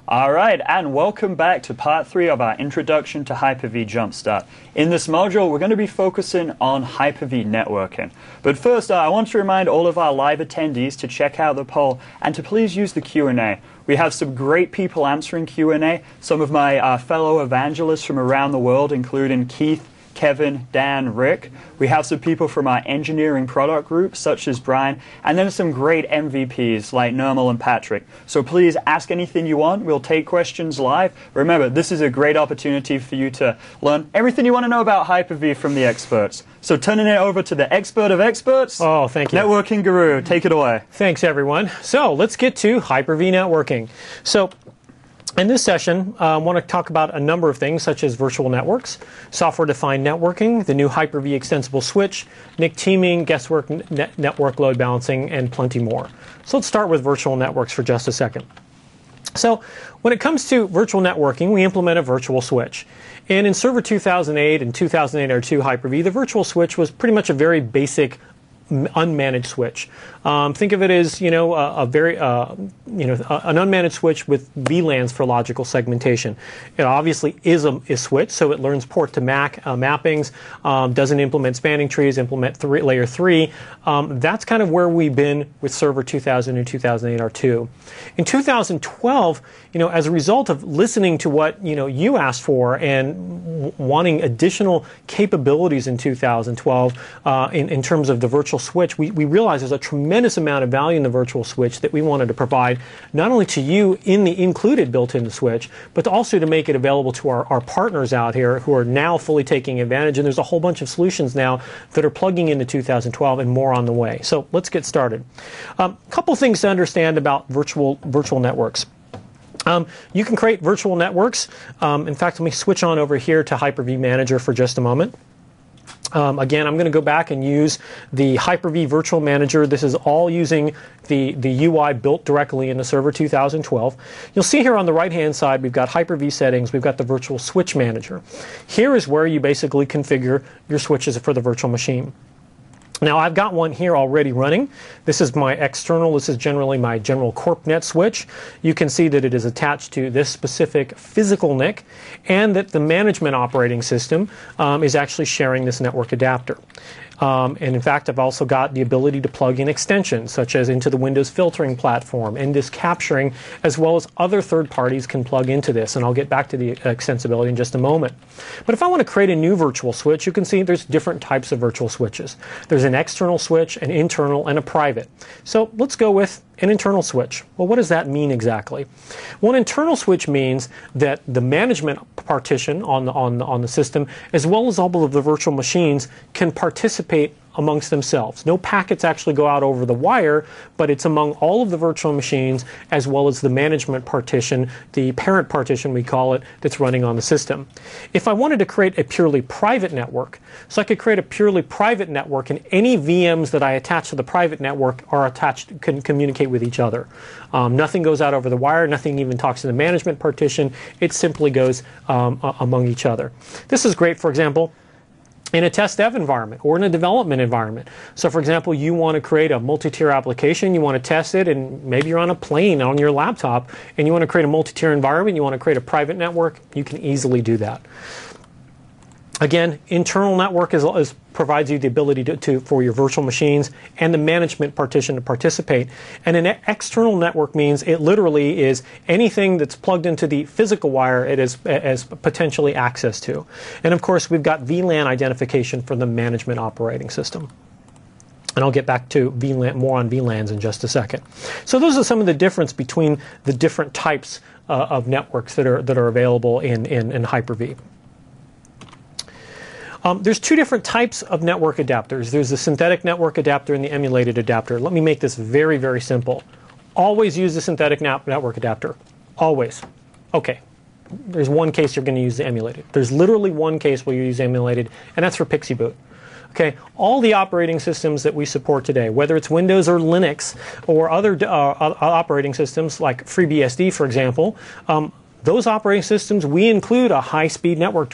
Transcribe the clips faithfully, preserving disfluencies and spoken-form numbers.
All right, and welcome back to part three of our Introduction to Hyper-V Jumpstart. In this module, we're going to be focusing on Hyper-V networking. But first, uh, I want to remind all of our live attendees to check out the poll and to please use the Q and A. We have some great people answering Q and A, some of my uh, fellow evangelists from around the world, including Keith, Kevin, Dan, Rick. We have some people from our engineering product group, such as Brian, and then some great M V Ps like Nirmal and Patrick. So please ask anything you want. We'll take questions live. Remember, this is a great opportunity for you to learn everything you want to know about Hyper-V from the experts. So turning it over to the expert of experts. Oh, thank you. Networking guru, take it away. Thanks, everyone. So let's get to Hyper-V networking. So in this session, uh, I want to talk about a number of things such as virtual networks, software-defined networking, the new Hyper-V extensible switch, N I C teaming, guesswork net network load balancing, and plenty more. So let's start with virtual networks for just a second. So when it comes to virtual networking, we implement a virtual switch. And in Server two thousand eight and two thousand eight R two Hyper-V, the virtual switch was pretty much a very basic unmanaged switch. Um, think of it as, you know, a, a very, uh, you know, a, an unmanaged switch with V LANs for logical segmentation. It obviously is a, a switch, so it learns port to M A C uh, mappings, um, doesn't implement spanning trees, implement three, layer three. Um, that's kind of where we've been with Server two thousand and two thousand eight R two. In two thousand twelve, you know, as a result of listening to what, you know, you asked for and w wanting additional capabilities in two thousand twelve uh, in, in terms of the virtual switch, we, we realized there's a tremendous amount of value in the virtual switch that we wanted to provide not only to you in the included built-in the switch, but also to make it available to our, our partners out here who are now fully taking advantage. And there's a whole bunch of solutions now that are plugging into two thousand twelve and more on the way. So let's get started. A um, couple things to understand about virtual, virtual networks. Um, you can create virtual networks. Um, in fact, let me switch on over here to Hyper-V Manager for just a moment. Um, again, I'm going to go back and use the Hyper-V Virtual Manager. This is all using the, the U I built directly into Server two thousand twelve. You'll see here on the right-hand side, we've got Hyper-V settings. We've got the Virtual Switch Manager. Here is where you basically configure your switches for the virtual machine. Now, I've got one here already running. This is my external. This is generally my general CorpNet switch. You can see that it is attached to this specific physical N I C and that the management operating system um, is actually sharing this network adapter. Um, and in fact, I've also got the ability to plug in extensions, such as into the Windows filtering platform, N D I S capturing, as well as other third parties can plug into this. And I'll get back to the extensibility in just a moment. But if I want to create a new virtual switch, you can see there's different types of virtual switches. There's an external switch, an internal, and a private. So let's go with an internal switch. Well, what does that mean exactly? Well, an internal switch means that the management partition on the, on the, on the system, as well as all of the virtual machines, can participate amongst themselves. No packets actually go out over the wire, but it's among all of the virtual machines as well as the management partition, the parent partition we call it, that's running on the system. If I wanted to create a purely private network, so I could create a purely private network and any V Ms that I attach to the private network are attached, can communicate with each other. Um, nothing goes out over the wire, nothing even talks to the management partition, it simply goes um, among each other. This is great, for example, in a test dev environment or in a development environment. So for example, you want to create a multi-tier application, you want to test it, and maybe you're on a plane on your laptop and you want to create a multi-tier environment, you want to create a private network, you can easily do that. Again, internal network is, is, provides you the ability to, to, for your virtual machines and the management partition to participate. And an external network means it literally is anything that's plugged into the physical wire it is as potentially access to. And of course, we've got V LAN identification for the management operating system. And I'll get back to V LAN, more on V LANs in just a second. So those are some of the difference between the different types uh, of networks that are, that are available in, in, in Hyper-V. Um, there's two different types of network adapters. There's the synthetic network adapter and the emulated adapter. Let me make this very, very simple. Always use the synthetic network adapter. Always. Okay. There's one case you're going to use the emulated. There's literally one case where you use emulated, and that's for Pixie Boot. Okay, all the operating systems that we support today, whether it's Windows or Linux or other uh, operating systems like FreeBSD, for example, um, those operating systems, we include a high-speed network driver.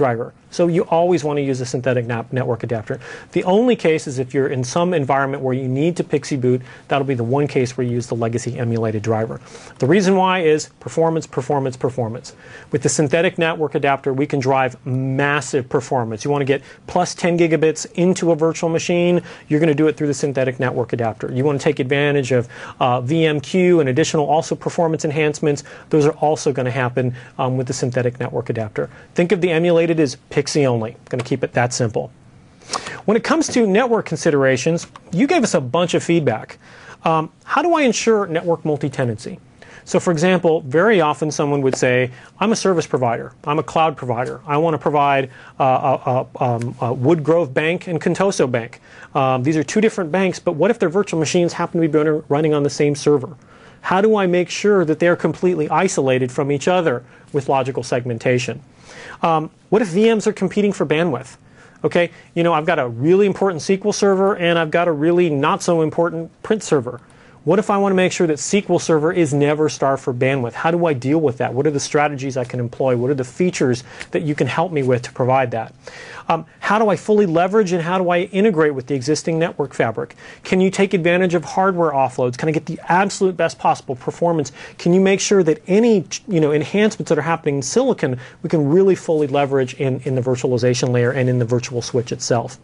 So you always want to use a synthetic network adapter. The only case is if you're in some environment where you need to PXE boot, that'll be the one case where you use the legacy emulated driver. The reason why is performance, performance, performance. With the synthetic network adapter, we can drive massive performance. You want to get plus ten gigabits into a virtual machine, you're going to do it through the synthetic network adapter. You want to take advantage of uh, V M Q and additional also performance enhancements. Those are also going to happen um, with the synthetic network adapter. Think of the emulated as PXE only. I'm going to keep it that simple. When it comes to network considerations, you gave us a bunch of feedback. Um, how do I ensure network multi-tenancy? So for example, very often someone would say, I'm a service provider, I'm a cloud provider, I want to provide uh, a, a, um, a Woodgrove Bank and Contoso Bank. Um, these are two different banks, but what if their virtual machines happen to be running on the same server? How do I make sure that they're completely isolated from each other with logical segmentation? Um, what if V Ms are competing for bandwidth? Okay, you know, I've got a really important S Q L server and I've got a really not so important print server. What if I want to make sure that S Q L Server is never starved for bandwidth? How do I deal with that? What are the strategies I can employ? What are the features that you can help me with to provide that? Um, how do I fully leverage and how do I integrate with the existing network fabric? Can you take advantage of hardware offloads? Can I get the absolute best possible performance? Can you make sure that any you know, enhancements that are happening in silicon, we can really fully leverage in, in the virtualization layer and in the virtual switch itself?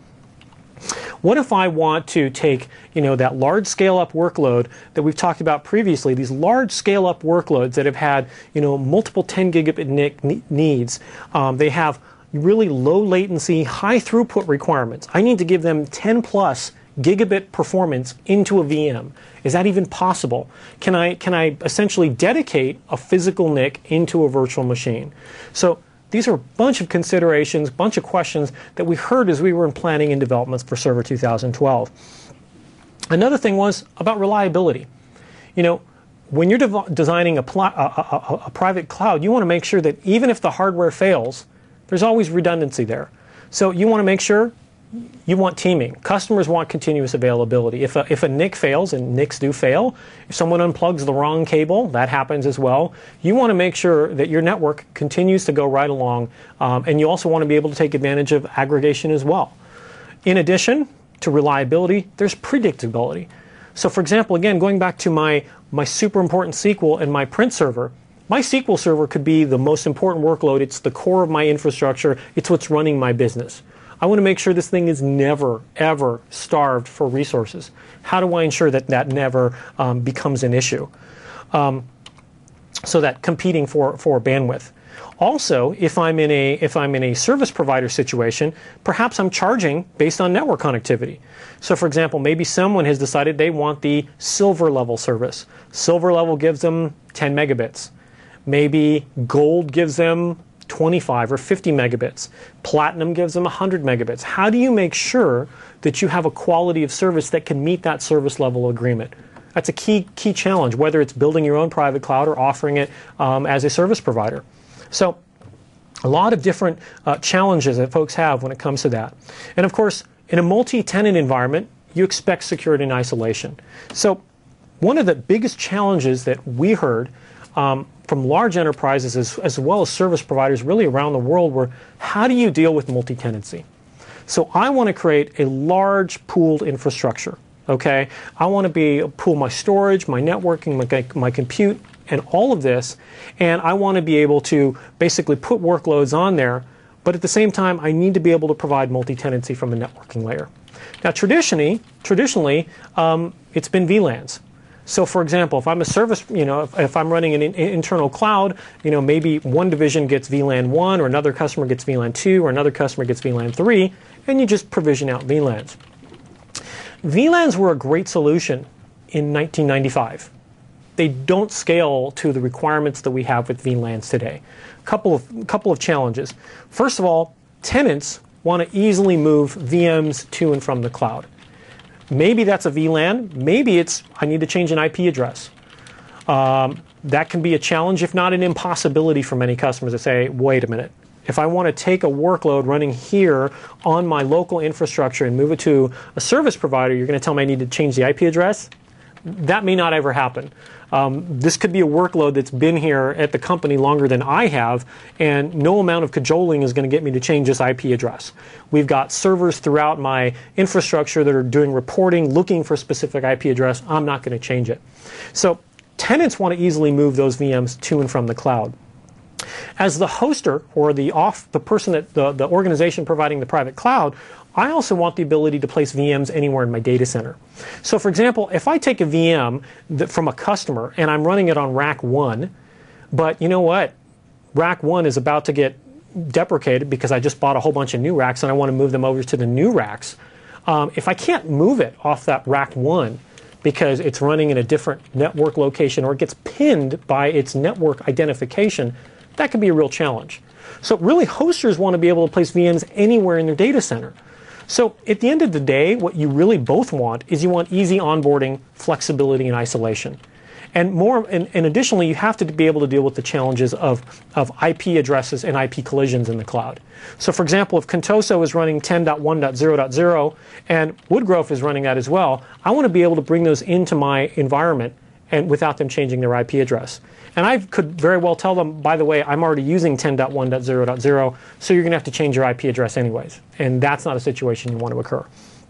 What if I want to take, you know, that large scale-up workload that we've talked about previously, these large scale-up workloads that have had, you know, multiple ten gigabit N I C needs. Um, they have really low latency, high throughput requirements. I need to give them ten plus gigabit performance into a V M. Is that even possible? Can I, can I essentially dedicate a physical N I C into a virtual machine? So these are a bunch of considerations, a bunch of questions that we heard as we were in planning and development for Server two thousand twelve. Another thing was about reliability. You know, when you're de designing a, a, a, a private cloud, you want to make sure that even if the hardware fails, there's always redundancy there. So you want to make sure you want teaming. Customers want continuous availability. If a, if a N I C fails, and N I Cs do fail, if someone unplugs the wrong cable, that happens as well. You want to make sure that your network continues to go right along, um, and you also want to be able to take advantage of aggregation as well. In addition to reliability, there's predictability. So for example, again, going back to my, my super important S Q L and my print server, my S Q L server could be the most important workload. It's the core of my infrastructure. It's what's running my business. I want to make sure this thing is never, ever starved for resources. How do I ensure that that never um, becomes an issue? Um, so that competing for, for bandwidth. Also, if I'm in a if I'm in a service provider situation, perhaps I'm charging based on network connectivity. So for example, maybe someone has decided they want the silver level service. Silver level gives them ten megabits. Maybe gold gives them twenty-five or fifty megabits. Platinum gives them one hundred megabits. How do you make sure that you have a quality of service that can meet that service level agreement? That's a key key challenge, whether it's building your own private cloud or offering it um, as a service provider. So a lot of different uh, challenges that folks have when it comes to that. And of course, in a multi-tenant environment, you expect security and isolation. So one of the biggest challenges that we heard um, from large enterprises as, as well as service providers really around the world were, how do you deal with multi-tenancy? So I want to create a large pooled infrastructure. Okay, I want to be pool my storage, my networking, my, my compute, and all of this, and I want to be able to basically put workloads on there, but at the same time, I need to be able to provide multi-tenancy from a networking layer. Now, traditionally, traditionally, um, it's been V LANs. So, for example, if I'm a service, you know, if, if I'm running an in, internal cloud, you know, maybe one division gets V LAN one, or another customer gets V LAN two, or another customer gets V LAN three, and you just provision out V LANs. V LANs were a great solution in nineteen ninety-five. They don't scale to the requirements that we have with V LANs today. A couple of, couple of challenges. First of all, tenants want to easily move V Ms to and from the cloud. Maybe that's a V LAN. Maybe it's, I need to change an I P address. Um, that can be a challenge, if not an impossibility for many customers to say, wait a minute. If I want to take a workload running here on my local infrastructure and move it to a service provider, you're going to tell me I need to change the I P address? that may not ever happen. Um, this could be a workload that's been here at the company longer than I have, and no amount of cajoling is going to get me to change this I P address. We've got servers throughout my infrastructure that are doing reporting, looking for a specific I P address. I'm not going to change it. So tenants want to easily move those V Ms to and from the cloud. As the hoster, or the off the person that the, the organization providing the private cloud, I also want the ability to place V Ms anywhere in my data center. So for example, if I take a V M that, from a customer and I'm running it on rack one, but you know what? Rack one is about to get deprecated because I just bought a whole bunch of new racks and I want to move them over to the new racks. Um, if I can't move it off that rack one because it's running in a different network location or it gets pinned by its network identification, that can be a real challenge. So really, hosters want to be able to place V Ms anywhere in their data center. So at the end of the day, what you really both want is you want easy onboarding, flexibility, and isolation. And more, and, and additionally, you have to be able to deal with the challenges of, of I P addresses and I P collisions in the cloud. So for example, if Contoso is running ten dot one dot zero dot zero and Woodgrove is running that as well, I want to be able to bring those into my environment and without them changing their I P address. And I could very well tell them, by the way, I'm already using ten dot one dot zero dot zero, so you're going to have to change your I P address anyways. And that's not a situation you want to occur.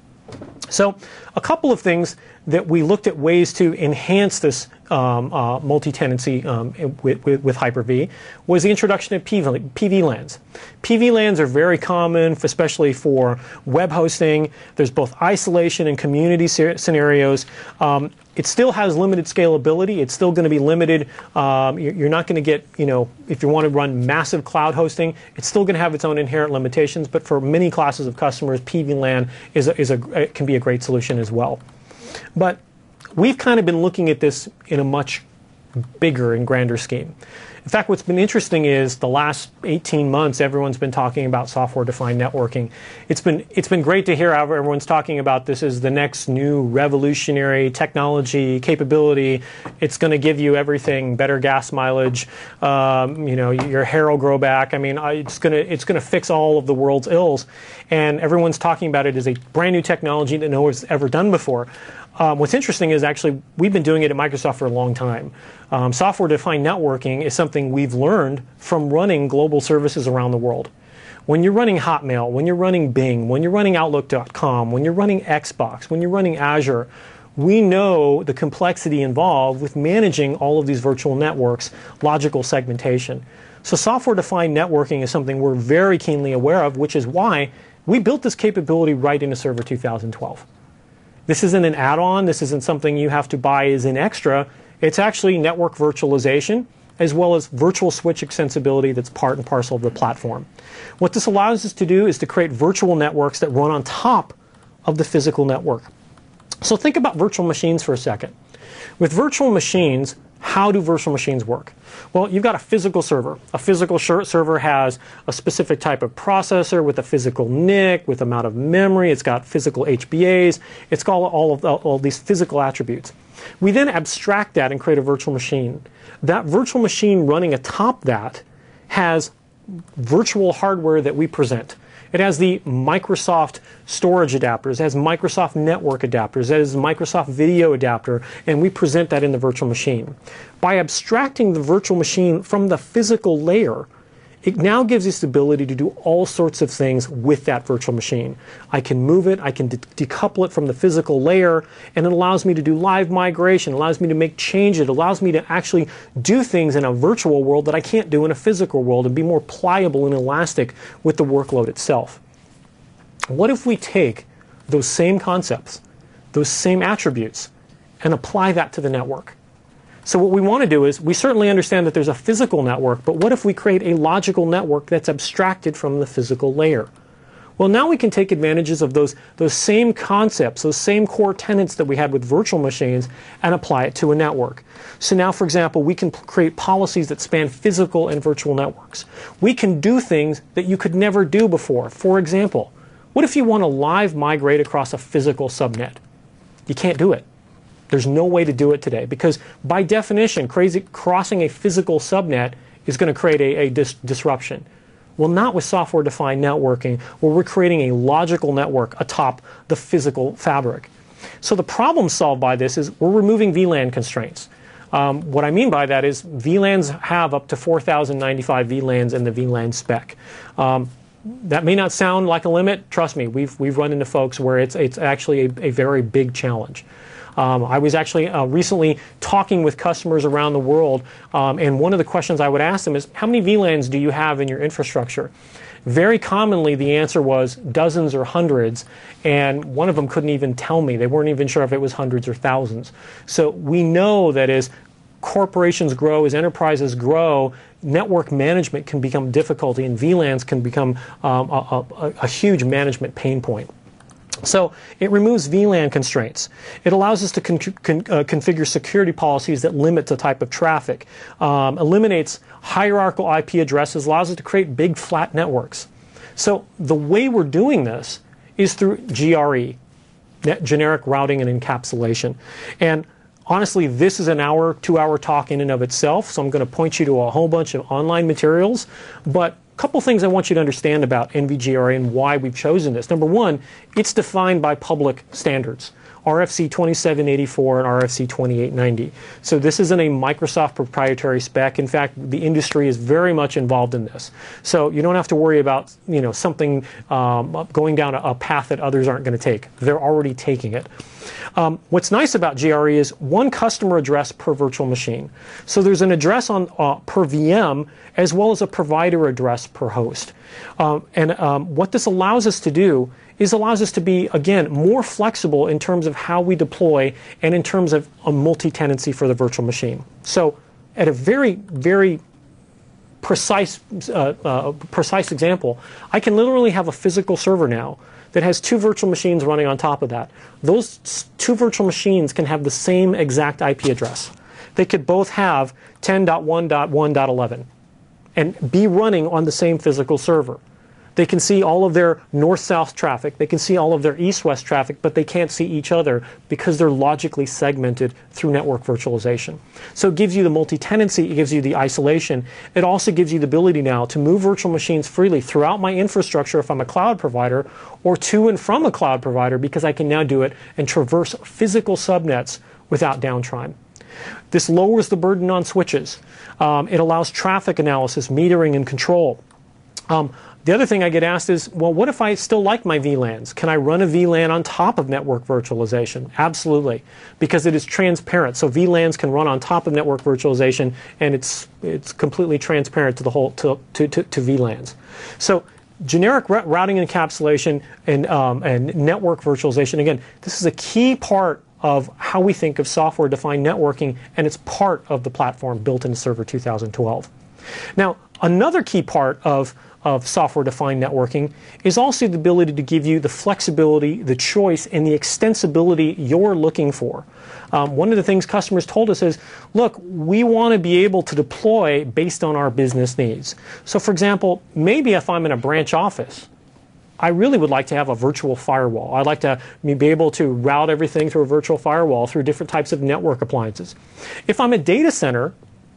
So a couple of things that we looked at ways to enhance this um, uh, multi-tenancy um, with, with, with Hyper-V was the introduction of P V LANs. P V LANs are very common, especially for web hosting. There's both isolation and community scenarios. Um, it still has limited scalability. It's still going to be limited. Um, you're not going to get, you know, if you want to run massive cloud hosting, it's still going to have its own inherent limitations. But for many classes of customers, P V LAN is a, is a, can be a great solution as well. But we've kind of been looking at this in a much bigger and grander scheme. In fact, what's been interesting is the last eighteen months, everyone's been talking about software-defined networking. It's been, it's been great to hear how everyone's talking about this as the next new revolutionary technology capability. It's going to give you everything, better gas mileage, um, you know, your hair will grow back. I mean, it's going to, it's going to fix all of the world's ills. And everyone's talking about it as a brand new technology that no one's ever done before. Um, what's interesting is actually we've been doing it at Microsoft for a long time. Um, software-defined networking is something we've learned from running global services around the world. When you're running Hotmail, when you're running Bing, when you're running Outlook dot com, when you're running Xbox, when you're running Azure, we know the complexity involved with managing all of these virtual networks, logical segmentation. So software-defined networking is something we're very keenly aware of, which is why we built this capability right into Server two thousand twelve. This isn't an add-on. This isn't something you have to buy as an extra. It's actually network virtualization as well as virtual switch extensibility that's part and parcel of the platform. What this allows us to do is to create virtual networks that run on top of the physical network. So think about virtual machines for a second. With virtual machines, how do virtual machines work? Well, you've got a physical server. A physical server has a specific type of processor with a physical N I C, with amount of memory. It's got physical H B As. It's got all of the, all these physical attributes. We then abstract that and create a virtual machine. That virtual machine running atop that has virtual hardware that we present. It has the Microsoft storage adapters, it has Microsoft network adapters, it has Microsoft video adapter, and we present that in the virtual machine. By abstracting the virtual machine from the physical layer, it now gives us the ability to do all sorts of things with that virtual machine. I can move it, I can de decouple it from the physical layer, and it allows me to do live migration, it allows me to make changes, it allows me to actually do things in a virtual world that I can't do in a physical world and be more pliable and elastic with the workload itself. What if we take those same concepts, those same attributes, and apply that to the network? So what we want to do is, we certainly understand that there's a physical network, but what if we create a logical network that's abstracted from the physical layer? Well, now we can take advantages of those, those same concepts, those same core tenets that we had with virtual machines and apply it to a network. So now, for example, we can create policies that span physical and virtual networks. We can do things that you could never do before. For example, what if you want to live migrate across a physical subnet? You can't do it. There's no way to do it today because by definition, crazy, crossing a physical subnet is going to create a, a dis disruption. Well, not with software-defined networking, where we're creating a logical network atop the physical fabric. So the problem solved by this is we're removing V LAN constraints. Um, what I mean by that is V LANs have up to four thousand ninety-five V LANs in the V LAN spec. Um, that may not sound like a limit. Trust me, we've, we've run into folks where it's, it's actually a, a very big challenge. Um, I was actually uh, recently talking with customers around the world, um, and one of the questions I would ask them is, how many V LANs do you have in your infrastructure? Very commonly, the answer was dozens or hundreds, and one of them couldn't even tell me. They weren't even sure if it was hundreds or thousands. So we know that as corporations grow, as enterprises grow, network management can become difficult, and V LANs can become um, a, a, a huge management pain point. So it removes V LAN constraints. It allows us to con con uh, configure security policies that limit the type of traffic, um, eliminates hierarchical I P addresses, allows us to create big flat networks. So the way we're doing this is through G R E, generic routing and encapsulation. And honestly, this is an hour, two-hour talk in and of itself, so I'm going to point you to a whole bunch of online materials. But a couple things I want you to understand about N V G R E and why we've chosen this. Number one, it's defined by public standards, R F C twenty-seven eighty-four and R F C twenty-eight ninety. So this isn't a Microsoft proprietary spec. In fact, the industry is very much involved in this. So you don't have to worry about, you know, something um, going down a, a path that others aren't going to take. They're already taking it. Um, what's nice about G R E is one customer address per virtual machine. So there's an address on uh, per V M as well as a provider address per host. Um, and um, what this allows us to do is allows us to be, again, more flexible in terms of how we deploy and in terms of a multi-tenancy for the virtual machine. So at a very, very precise, uh, uh, precise example, I can literally have a physical server now that has two virtual machines running on top of that. Those two virtual machines can have the same exact I P address. They could both have ten dot one dot one dot eleven and be running on the same physical server. They can see all of their north-south traffic. They can see all of their east-west traffic, but they can't see each other because they're logically segmented through network virtualization. So it gives you the multi-tenancy, it gives you the isolation. It also gives you the ability now to move virtual machines freely throughout my infrastructure if I'm a cloud provider, or to and from a cloud provider, because I can now do it and traverse physical subnets without downtime. This lowers the burden on switches. Um, it allows traffic analysis, metering, and control. Um, The other thing I get asked is, well, what if I still like my V LANs? Can I run a V LAN on top of network virtualization? Absolutely, because it is transparent. So V LANs can run on top of network virtualization, and it's it's completely transparent to the whole to to, to, to V LANs. So generic routing and encapsulation and um, and network virtualization. Again, this is a key part of how we think of software-defined networking, and it's part of the platform built into Server two thousand twelve. Now, another key part of of software-defined networking is also the ability to give you the flexibility, the choice, and the extensibility you're looking for. Um, one of the things customers told us is, look, we want to be able to deploy based on our business needs. So, for example, maybe if I'm in a branch office, I really would like to have a virtual firewall. I'd like to be able to route everything through a virtual firewall through different types of network appliances. If I'm a data center,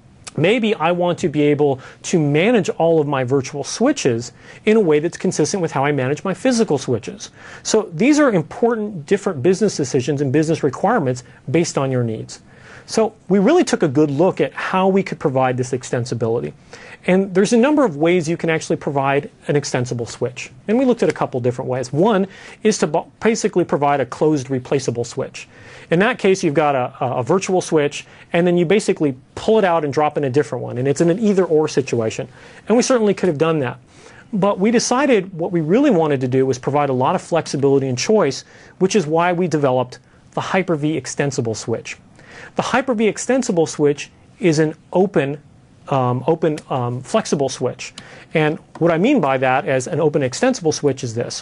maybe I want to be able to manage all of my virtual switches in a way that's consistent with how I manage my physical switches. So these are important different business decisions and business requirements based on your needs. So we really took a good look at how we could provide this extensibility. And there's a number of ways you can actually provide an extensible switch. And we looked at a couple different ways. One is to basically provide a closed replaceable switch. In that case, you've got a, a virtual switch, and then you basically pull it out and drop in a different one. And it's in an either-or situation. And we certainly could have done that. But we decided what we really wanted to do was provide a lot of flexibility and choice, which is why we developed the Hyper-V extensible switch. The Hyper-V extensible switch is an open, um, open um, flexible switch. And what I mean by that as an open extensible switch is this.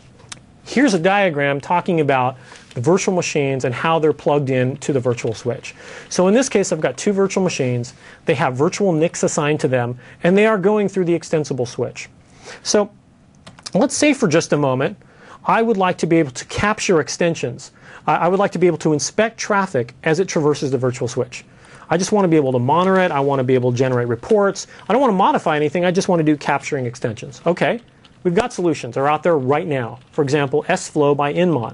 Here's a diagram talking about the virtual machines and how they're plugged in to the virtual switch. So in this case, I've got two virtual machines. They have virtual N I Cs assigned to them, and they are going through the extensible switch. So let's say for just a moment, I would like to be able to capture extensions. I would like to be able to inspect traffic as it traverses the virtual switch. I just want to be able to monitor it. I want to be able to generate reports. I don't want to modify anything. I just want to do capturing extensions. Okay, we've got solutions. They're out there right now. For example, S Flow by Inmon.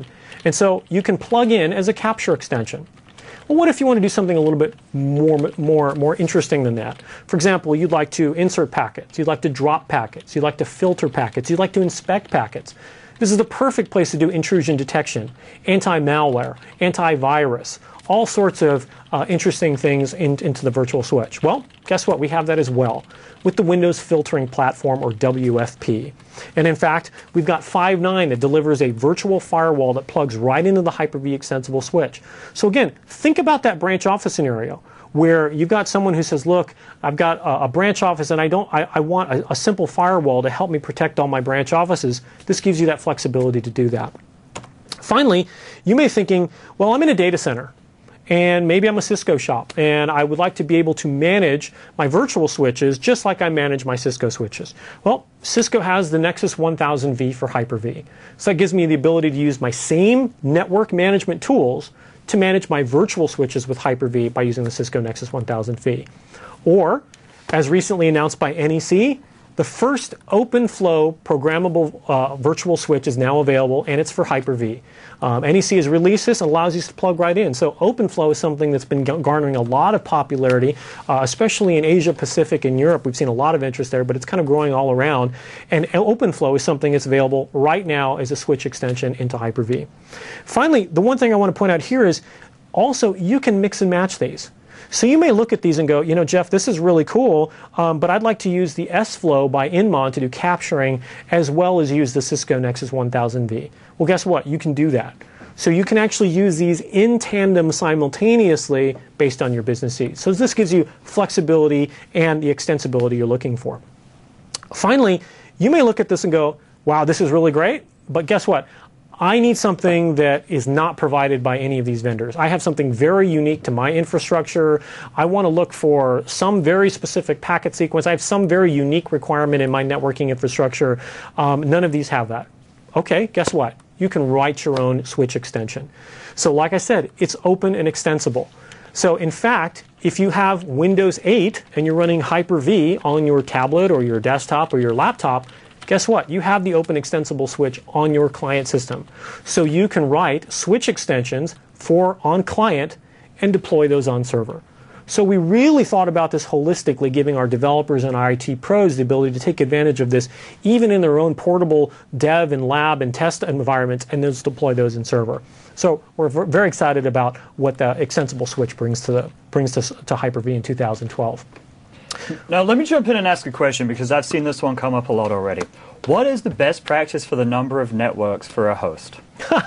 And so you can plug in as a capture extension. Well, what if you want to do something a little bit more, more, more interesting than that? For example, you'd like to insert packets, you'd like to drop packets, you'd like to filter packets, you'd like to inspect packets. This is the perfect place to do intrusion detection, anti-malware, antivirus, all sorts of uh, interesting things in, into the virtual switch. Well, guess what? We have that as well with the Windows Filtering Platform, or W F P. And in fact, we've got five nine that delivers a virtual firewall that plugs right into the Hyper-V extensible switch. So again, think about that branch office scenario where you've got someone who says, look, I've got a, a branch office and I don't, I, I want a, a simple firewall to help me protect all my branch offices. This gives you that flexibility to do that. Finally, you may be thinking, well, I'm in a data center, and maybe I'm a Cisco shop, and I would like to be able to manage my virtual switches just like I manage my Cisco switches. Well, Cisco has the Nexus one thousand V for Hyper-V. So that gives me the ability to use my same network management tools to manage my virtual switches with Hyper-V by using the Cisco Nexus one thousand V. Or, as recently announced by N E C, the first OpenFlow programmable uh, virtual switch is now available, and it's for Hyper-V. Um, N E C has released this and allows you to plug right in. So OpenFlow is something that's been garnering a lot of popularity, uh, especially in Asia Pacific and Europe. We've seen a lot of interest there, but it's kind of growing all around. And OpenFlow is something that's available right now as a switch extension into Hyper-V. Finally, the one thing I want to point out here is also you can mix and match these. So you may look at these and go, you know, Jeff, this is really cool, um, but I'd like to use the S-Flow by Inmon to do capturing as well as use the Cisco Nexus one thousand V. Well, guess what? You can do that. So you can actually use these in tandem simultaneously based on your business needs. So this gives you flexibility and the extensibility you're looking for. Finally, you may look at this and go, wow, this is really great, but guess what? I need something that is not provided by any of these vendors. I have something very unique to my infrastructure. I want to look for some very specific packet sequence. I have some very unique requirement in my networking infrastructure. Um, none of these have that. Okay, guess what? You can write your own switch extension. So like I said, it's open and extensible. So in fact, if you have Windows eight and you're running Hyper-V on your tablet or your desktop or your laptop, guess what? You have the open extensible switch on your client system. So you can write switch extensions for on client and deploy those on server. So we really thought about this holistically, giving our developers and our I T pros the ability to take advantage of this even in their own portable dev and lab and test environments, and then deploy those in server. So we're very excited about what the extensible switch brings to the, brings to, to Hyper-V in two thousand twelve. Now, let me jump in and ask a question, because I've seen this one come up a lot already. What is the best practice for the number of networks for a host?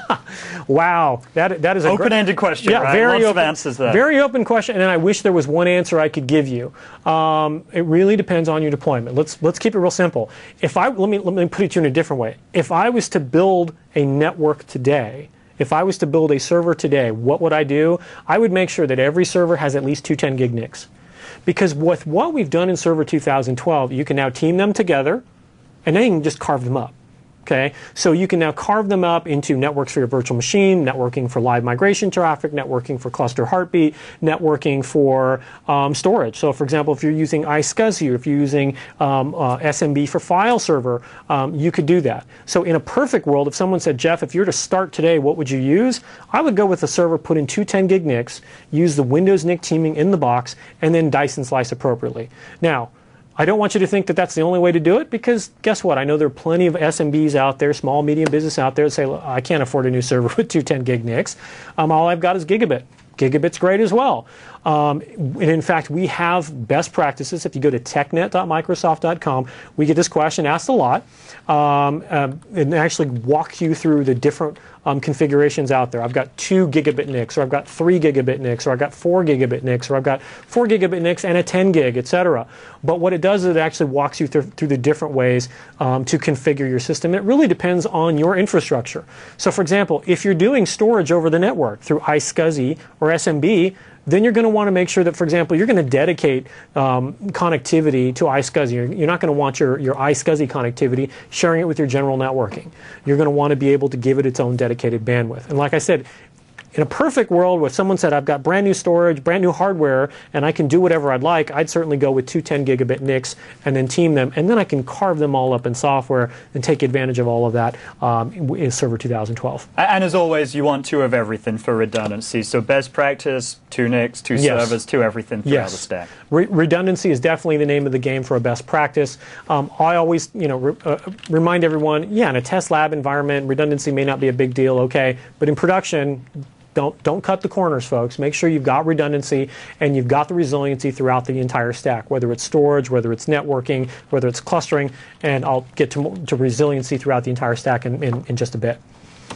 Wow, that that is a open-ended question. Yeah, right? very Lots open, of answers there. Very open question, and I wish there was one answer I could give you. Um, it really depends on your deployment. Let's let's keep it real simple. If I let me let me put it to you in a different way. If I was to build a network today, if I was to build a server today, what would I do? I would make sure that every server has at least two ten gig N I Cs. Because with what we've done in Server two thousand twelve, you can now team them together, and then you can just carve them up. Okay, so you can now carve them up into networks for your virtual machine, networking for live migration traffic, networking for cluster heartbeat, networking for um, storage. So, for example, if you're using iSCSI or if you're using um, uh, S M B for file server, um, you could do that. So, in a perfect world, if someone said, Jeff, if you're to start today, what would you use? I would go with a server, put in two ten gig N I Cs, use the Windows N I C teaming in the box, and then dice and slice appropriately. Now, I don't want you to think that that's the only way to do it, because guess what? I know there are plenty of S M Bs out there, small, medium business out there that say, I can't afford a new server with two ten gig N I Cs. Um, all I've got is gigabit. Gigabit's great as well. Um, and in fact, we have best practices. If you go to technet dot microsoft dot com, we get this question asked a lot, um, uh, and actually walk you through the different um, configurations out there. I've got two gigabit N I Cs, or I've got three gigabit N I Cs, or I've got four gigabit N I Cs, or I've got four gigabit N I Cs and a ten gig, et cetera. But what it does is it actually walks you through, through the different ways um, to configure your system. It really depends on your infrastructure. So, for example, if you're doing storage over the network through iSCSI or S M B, then you're going to want to make sure that, for example, you're going to dedicate um, connectivity to iSCSI. You're, you're not going to want your, your iSCSI connectivity sharing it with your general networking. You're going to want to be able to give it its own dedicated bandwidth. And like I said, In a perfect world where someone said, I've got brand new storage, brand new hardware, and I can do whatever I'd like, I'd certainly go with two ten gigabit N I Cs and then team them, and then I can carve them all up in software and take advantage of all of that um, in Server two thousand twelve. And as always, you want two of everything for redundancy. So best practice, two N I Cs, two yes. servers, two everything throughout yes. the stack. Re redundancy is definitely the name of the game for a best practice. Um, I always, you know, re uh, remind everyone, yeah, in a test lab environment, redundancy may not be a big deal, okay, but in production, Don't, don't cut the corners, folks. Make sure you've got redundancy and you've got the resiliency throughout the entire stack, whether it's storage, whether it's networking, whether it's clustering, and I'll get to, to resiliency throughout the entire stack in, in, in just a bit.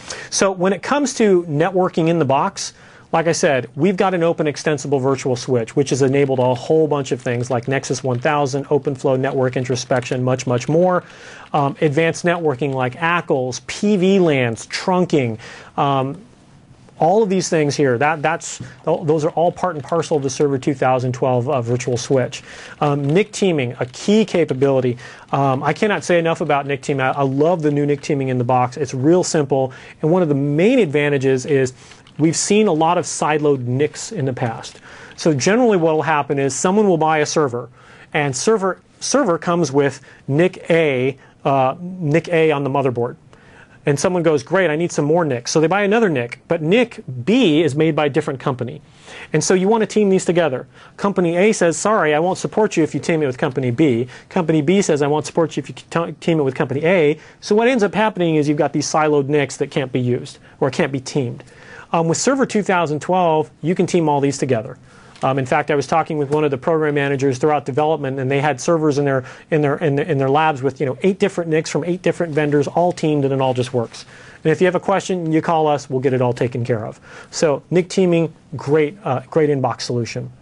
So when it comes to networking in the box, like I said, we've got an open extensible virtual switch, which has enabled a whole bunch of things like Nexus one thousand, OpenFlow network introspection, much, much more. Um, advanced networking like A C Ls, P V LANs, trunking, um, all of these things here, that, that's, those are all part and parcel of the Server two thousand twelve uh, virtual switch. Um, N I C teaming, a key capability. Um, I cannot say enough about N I C teaming. I, I love the new N I C teaming in the box. It's real simple, and one of the main advantages is we've seen a lot of sideload N I Cs in the past. So generally what will happen is someone will buy a server, and server, server comes with N I C A, uh, N I C A on the motherboard. And someone goes, great, I need some more N I Cs. So they buy another N I C, but N I C B is made by a different company. And so you want to team these together. Company A says, sorry, I won't support you if you team it with Company B. Company B says, I won't support you if you team it with Company A. So what ends up happening is you've got these siloed N I Cs that can't be used or can't be teamed. Um, with Server two thousand twelve, you can team all these together. Um, in fact, I was talking with one of the program managers throughout development, and they had servers in their in their in, their, in their labs with you know eight different N I Cs from eight different vendors, all teamed, and it all just works. And if you have a question, you call us. We'll get it all taken care of. So N I C teaming, great, uh, great inbox solution.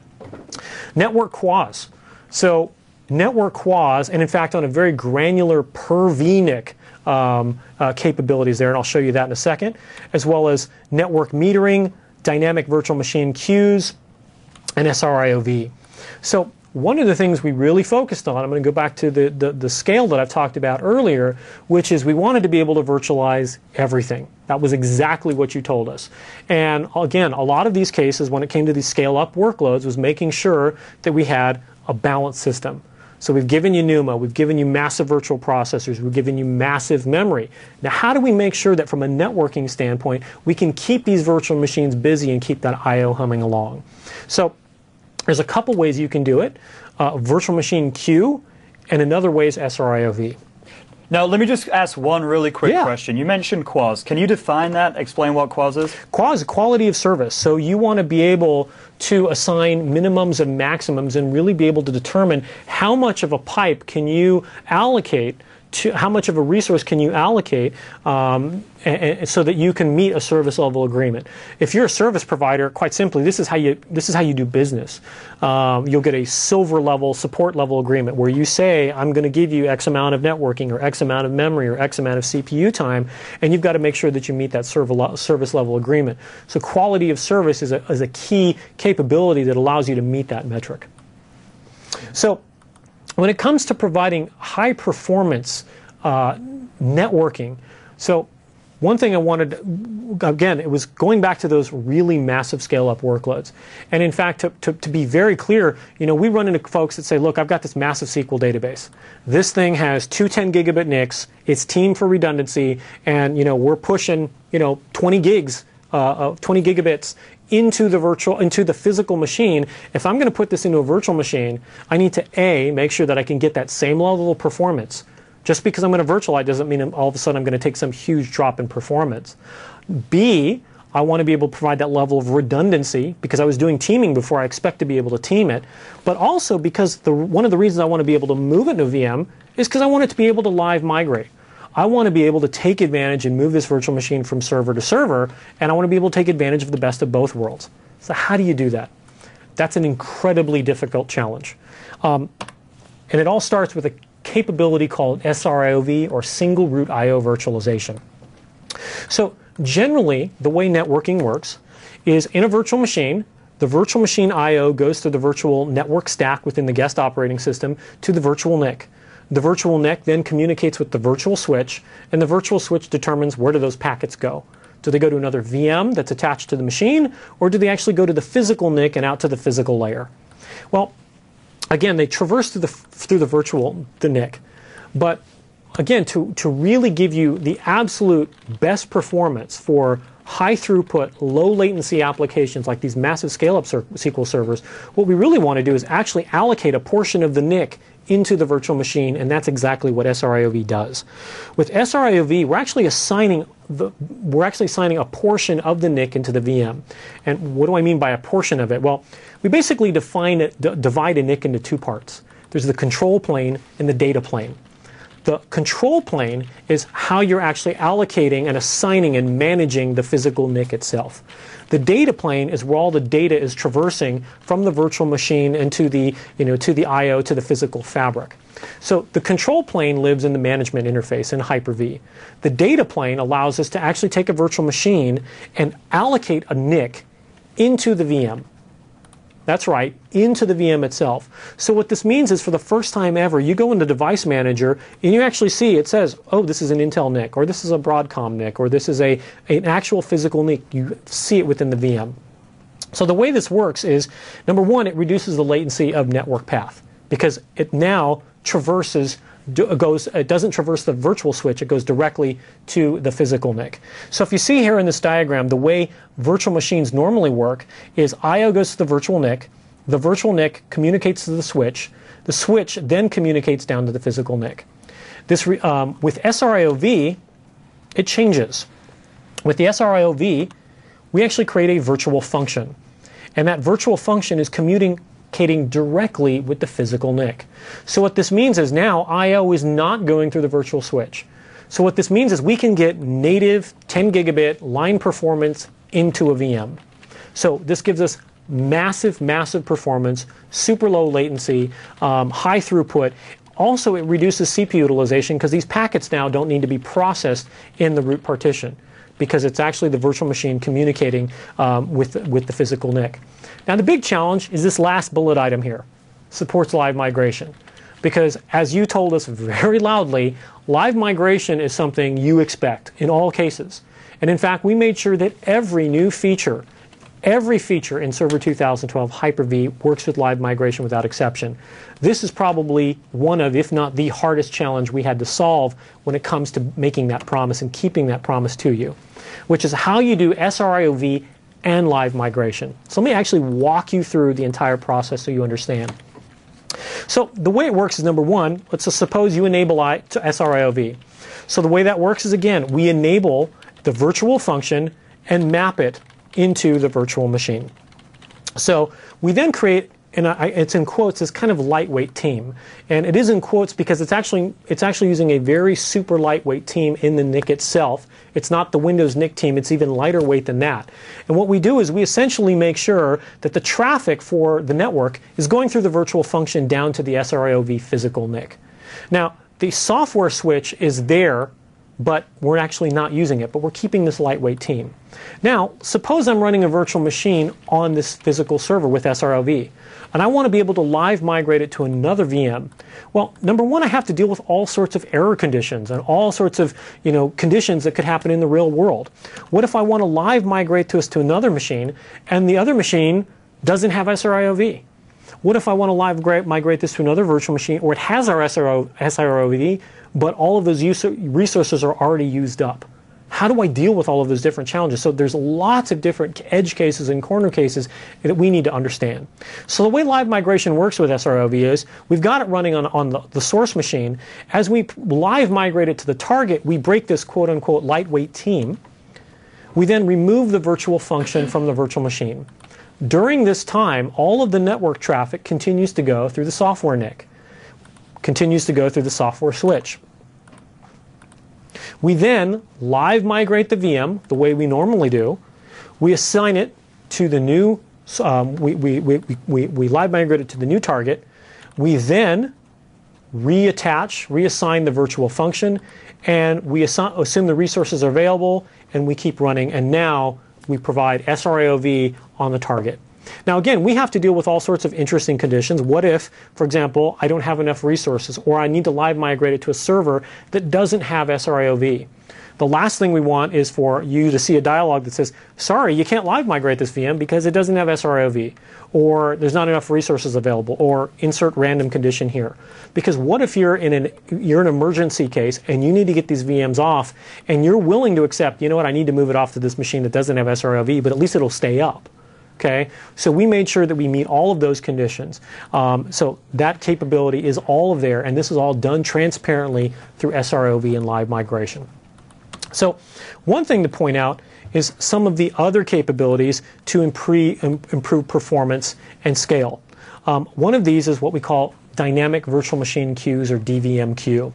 Network Q A S. So network Q A S, and in fact, on a very granular per V N I C. Um, uh, capabilities there, and I'll show you that in a second, as well as network metering, dynamic virtual machine queues, and S R I O V. So one of the things we really focused on, I'm going to go back to the, the, the scale that I've talked about earlier, which is we wanted to be able to virtualize everything. That was exactly what you told us. And again, a lot of these cases, when it came to these scale-up workloads, was making sure that we had a balanced system. So we've given you NUMA, we've given you massive virtual processors, we've given you massive memory. Now how do we make sure that from a networking standpoint, we can keep these virtual machines busy and keep that I O humming along? So there's a couple ways you can do it. Uh, virtual machine queue, and another way is S R I O V. Now, let me just ask one really quick yeah. question. You mentioned Q A S. Can you define that? Explain what Q A S is? Q A S is quality of service. So you want to be able to assign minimums and maximums and really be able to determine how much of a pipe can you allocate to, how much of a resource can you allocate um, and, and so that you can meet a service level agreement. If you're a service provider, quite simply, this is how you this is how you do business. Um, you'll get a silver level, support level agreement where you say, I'm going to give you X amount of networking or X amount of memory or X amount of C P U time, and you've got to make sure that you meet that service level agreement. So quality of service is a, is a key capability that allows you to meet that metric. So when it comes to providing high performance uh, networking, so one thing I wanted, again, it was going back to those really massive scale-up workloads. And in fact, to, to, to be very clear, you know, we run into folks that say, look, I've got this massive S Q L database. This thing has two ten gigabit N I Cs. It's teamed for redundancy. And, you know, we're pushing, you know, twenty gigs, uh, twenty gigabits into the virtual, into the physical machine. If I'm going to put this into a virtual machine, I need to, A, make sure that I can get that same level of performance. Just because I'm going to virtualize doesn't mean all of a sudden I'm going to take some huge drop in performance. B, I want to be able to provide that level of redundancy because I was doing teaming before I expect to be able to team it. But also because the, one of the reasons I want to be able to move it into a V M is because I want it to be able to live migrate. I want to be able to take advantage and move this virtual machine from server to server, and I want to be able to take advantage of the best of both worlds. So how do you do that? That's an incredibly difficult challenge. Um, and it all starts with a capability called S R I O V, or Single Root I O Virtualization. So generally, the way networking works is in a virtual machine, the virtual machine I O goes to the virtual network stack within the guest operating system to the virtual N I C. The virtual N I C then communicates with the virtual switch, and the virtual switch determines where do those packets go. Do they go to another V M that's attached to the machine, or do they actually go to the physical N I C and out to the physical layer? Well, again, they traverse through the, through the virtual, the N I C. But again, to, to really give you the absolute best performance for high throughput, low latency applications like these massive scale-up S Q L servers, what we really want to do is actually allocate a portion of the N I C into the virtual machine, and that's exactly what S R I O V does. With S R I O V, we're actually assigning the, we're actually assigning a portion of the N I C into the V M. And what do I mean by a portion of it? Well, we basically define it, d divide a N I C into two parts. There's the control plane and the data plane. The control plane is how you're actually allocating and assigning and managing the physical N I C itself. The data plane is where all the data is traversing from the virtual machine into the, you know, to the I O, to the physical fabric. So the control plane lives in the management interface in Hyper-V. The data plane allows us to actually take a virtual machine and allocate a N I C into the V M. That's right, into the V M itself. So what this means is, for the first time ever, you go into Device Manager and you actually see it says, oh, this is an Intel N I C, or this is a Broadcom N I C, or this is a, an actual physical N I C. You see it within the V M. So the way this works is, number one, it reduces the latency of network path, because it now traverses goes, it doesn't traverse the virtual switch, it goes directly to the physical N I C. So if you see here in this diagram, the way virtual machines normally work is I O goes to the virtual N I C, the virtual N I C communicates to the switch, the switch then communicates down to the physical N I C. This, um, with S R I O V, it changes. With the S R I O V, we actually create a virtual function. And that virtual function is communicating directly with the physical N I C. So what this means is now I O is not going through the virtual switch. So what this means is we can get native ten gigabit line performance into a V M. So this gives us massive, massive performance, super low latency, um, high throughput. Also, it reduces C P U utilization, because these packets now don't need to be processed in the root partition, because it's actually the virtual machine communicating um, with, with the physical N I C. Now the big challenge is this last bullet item here, supports live migration. Because as you told us very loudly, live migration is something you expect in all cases. And in fact, we made sure that every new feature, every feature in Server two thousand twelve Hyper-V works with live migration without exception. This is probably one of, if not the hardest challenge we had to solve when it comes to making that promise and keeping that promise to you, which is how you do S R I O V and live migration. So let me actually walk you through the entire process so you understand. So the way it works is, number one, let's just suppose you enable I to S R I O V. So the way that works is, again, we enable the virtual function and map it into the virtual machine. So we then create, and I, it's in quotes, this kind of lightweight team. And it is in quotes because it's actually, it's actually using a very super lightweight team in the N I C itself. It's not the Windows N I C team, it's even lighter weight than that. And what we do is we essentially make sure that the traffic for the network is going through the virtual function down to the S R I O V physical N I C. Now, the software switch is there, but we're actually not using it, but we're keeping this lightweight team. Now, suppose I'm running a virtual machine on this physical server with S R I O V, and I want to be able to live migrate it to another V M. Well, number one, I have to deal with all sorts of error conditions and all sorts of, you know, conditions that could happen in the real world. What if I want to live migrate this to another machine, and the other machine doesn't have S R I O V? What if I want to live migrate this to another virtual machine, or it has our S R I O V, but all of those use resources are already used up? How do I deal with all of those different challenges? So there's lots of different edge cases and corner cases that we need to understand. So the way live migration works with S R I O V is we've got it running on, on the, the source machine. As we live migrate it to the target, we break this quote-unquote lightweight team. We then remove the virtual function from the virtual machine. During this time, all of the network traffic continues to go through the software N I C, continues to go through the software switch. We then live migrate the V M the way we normally do. We assign it to the new, um, we, we, we, we, we live migrate it to the new target. We then reattach, reassign the virtual function, and we assign, assume the resources are available, and we keep running, and now we provide S R I O V on the target. Now again, we have to deal with all sorts of interesting conditions. What if, for example, I don't have enough resources, or I need to live migrate it to a server that doesn't have S R I O V? The last thing we want is for you to see a dialog that says, sorry, you can't live migrate this V M because it doesn't have S R I O V, or there's not enough resources available, or insert random condition here. Because what if you're in an you're an emergency case and you need to get these V Ms off, and you're willing to accept, you know what, I need to move it off to this machine that doesn't have S R I O V, but at least it'll stay up. Okay, so we made sure that we meet all of those conditions. Um, so that capability is all of there, and this is all done transparently through S R I O V and live migration. So one thing to point out is some of the other capabilities to improve, improve performance and scale. Um, one of these is what we call dynamic virtual machine queues, or D V M Q.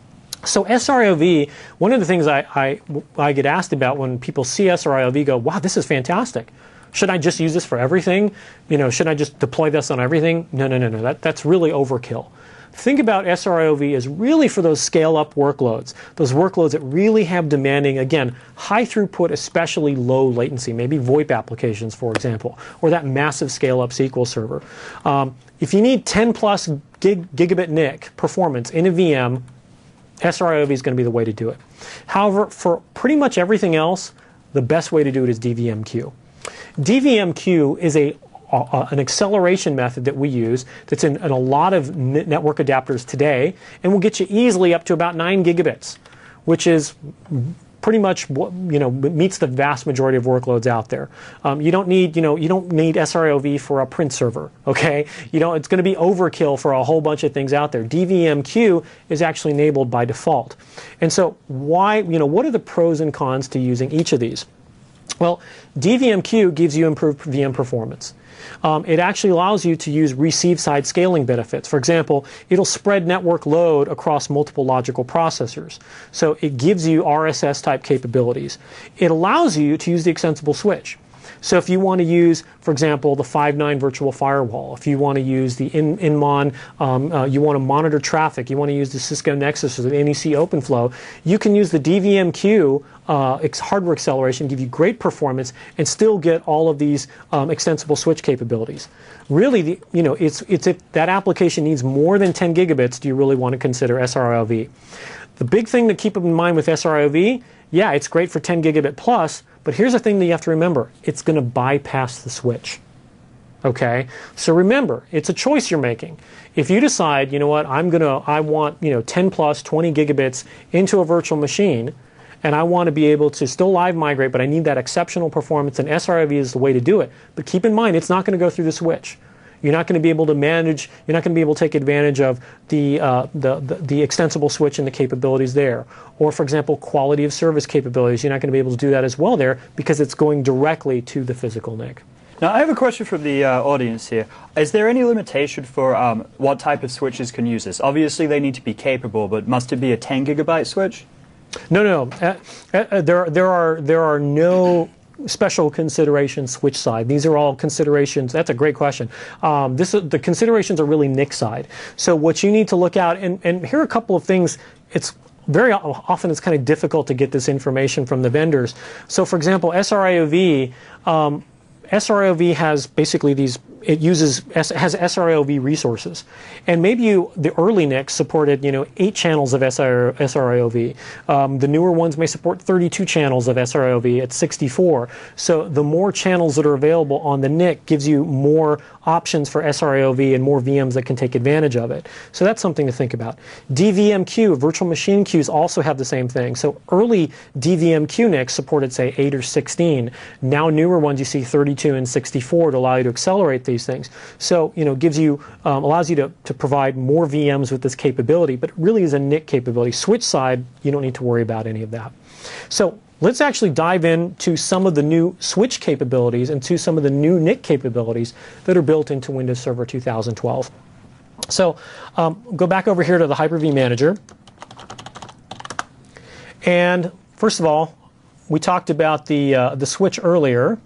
So S R I O V, one of the things I, I, I get asked about when people see S R I O V go, wow, this is fantastic. Should I just use this for everything? You know, should I just deploy this on everything? No, no, no, no. That, that's really overkill. Think about S R I O V as really for those scale-up workloads, those workloads that really have demanding, again, high throughput, especially low latency, maybe VoIP applications, for example, or that massive scale-up S Q L server. Um, if you need ten plus gig, gigabit N I C performance in a V M, S R I O V is going to be the way to do it. However, for pretty much everything else, the best way to do it is D V M Q. D V M Q is a Uh, an acceleration method that we use that's in, in a lot of network adapters today, and will get you easily up to about nine gigabits, which is pretty much what, you know, meets the vast majority of workloads out there. Um, you don't need, you know, you don't need S R I O V for a print server, okay? You know, it's going to be overkill for a whole bunch of things out there. D V M Q is actually enabled by default. And so why, you know, what are the pros and cons to using each of these? Well, D V M Q gives you improved V M performance. Um, it actually allows you to use receive-side scaling benefits. For example, it'll spread network load across multiple logical processors. So it gives you R S S-type capabilities. It allows you to use the extensible switch. So if you want to use, for example, the five nine virtual firewall, if you want to use the in, InMon, um, uh, you want to monitor traffic, you want to use the Cisco Nexus or the N E C OpenFlow, you can use the D V M Q uh, hardware acceleration, give you great performance, and still get all of these um, extensible switch capabilities. Really, the, you know, it's, it's if that application needs more than ten gigabits, do you really want to consider S R I O V? The big thing to keep in mind with S R I O V, yeah, it's great for ten gigabit plus, but here's the thing that you have to remember. It's going to bypass the switch. Okay? So remember, it's a choice you're making. If you decide, you know what, I'm going to, I want, you know, ten plus, twenty gigabits into a virtual machine, and I want to be able to still live migrate, but I need that exceptional performance, and S R I O V is the way to do it. But keep in mind, it's not going to go through the switch. You're not going to be able to manage, you're not going to be able to take advantage of the, uh, the, the, the extensible switch and the capabilities there. Or, for example, quality of service capabilities. You're not going to be able to do that as well there because it's going directly to the physical N I C. Now, I have a question from the uh, audience here. Is there any limitation for um, what type of switches can use this? Obviously, they need to be capable, but must it be a ten gigabyte switch? No, no. Uh, uh, there, there, are, there are no special considerations switch side. These are all considerations. That's a great question. Um, this the considerations are really N I C side. So what you need to look out, and, and here are a couple of things. It's very often it's kind of difficult to get this information from the vendors. So for example, S R I O V, um, S R I O V has basically these, it uses, has S R I O V resources. And maybe you, the early N I C supported, you know, eight channels of S R I O V. Um, the newer ones may support thirty-two channels of S R I O V at sixty-four. So the more channels that are available on the N I C gives you more options for S R I O V and more V Ms that can take advantage of it. So that's something to think about. D V M Q, virtual machine queues, also have the same thing. So early D V M Q N I Cs supported, say, eight or sixteen. Now newer ones you see thirty-two and sixty-four to allow you to accelerate these things. So, you know, gives you, um, allows you to, to provide more V Ms with this capability, but it really is a N I C capability. Switch side, you don't need to worry about any of that. So let's actually dive into some of the new switch capabilities and to some of the new N I C capabilities that are built into Windows Server two thousand twelve. So um, go back over here to the Hyper-V Manager. And first of all, we talked about the, uh, the switch earlier.